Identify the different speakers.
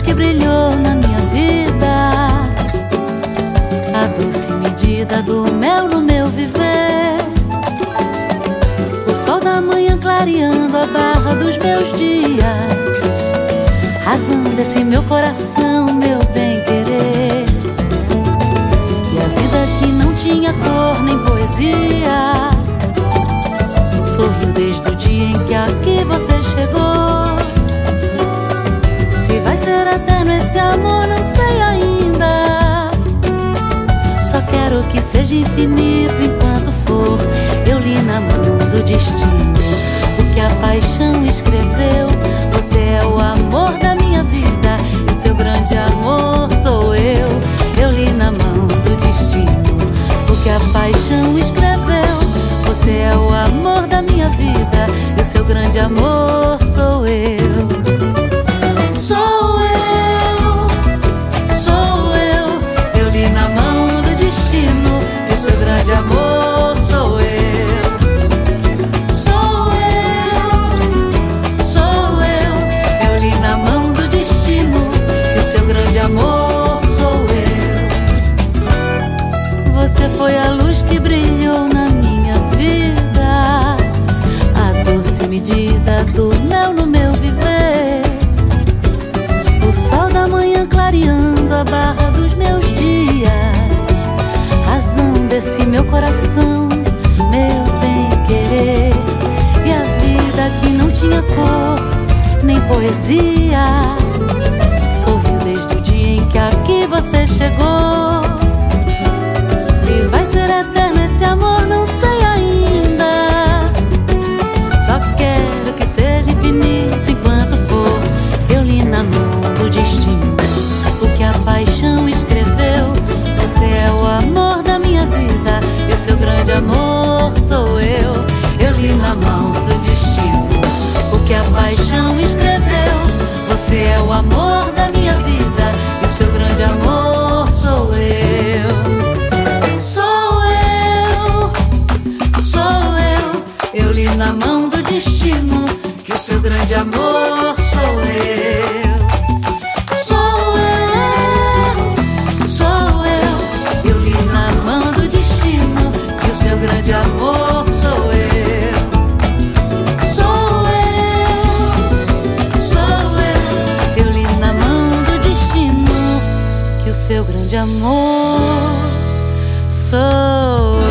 Speaker 1: que brilhou na minha vida, a doce medida do mel no meu viver. O sol da manhã clareando a barra dos meus dias, rasando esse meu coração, meu bem-querer. E a vida que não tinha cor nem poesia sorriu desde o dia em que aqui você chegou. Se vai ser eterno esse amor, não sei ainda. Só quero que seja infinito enquanto for. Eu li na mão do destino o que a paixão escreveu. Você é o amor da minha vida e seu grande amor sou eu. Eu li na mão do destino o que a paixão escreveu. Você é o amor da minha vida e o seu grande amor sou eu. Sou eu, sou eu. Eu li na mão do destino que o seu grande amor sou eu. Sou eu, sou eu. Eu li na mão do destino que o seu grande amor sou eu. Você foi a luz que brilhou na minha vida, a doce medida do mel no meu viver. O sol da manhã clareando a barra dos meus dias, rasando esse meu coração, meu bem-querer. E a vida que não tinha cor nem poesia sorriu desde o dia em que aqui você chegou. Se vai ser eterno esse amor, não sei ainda. Só quero que seja infinito enquanto for. Eu li na mão do destino o que a paixão escreveu. Você é o amor da minha vida e o seu grande amor sou eu. Eu li na mão do destino o que a paixão escreveu. Você é o amor da minha vida e o seu grande amor sou eu. Sou eu, sou eu. Eu li na mão do destino que o seu grande amor sou eu. Sou eu, sou eu. Eu li na mão do destino que o seu grande amor sou eu. Sou eu, sou eu. Eu li na mão do destino que o seu grande amor sou eu.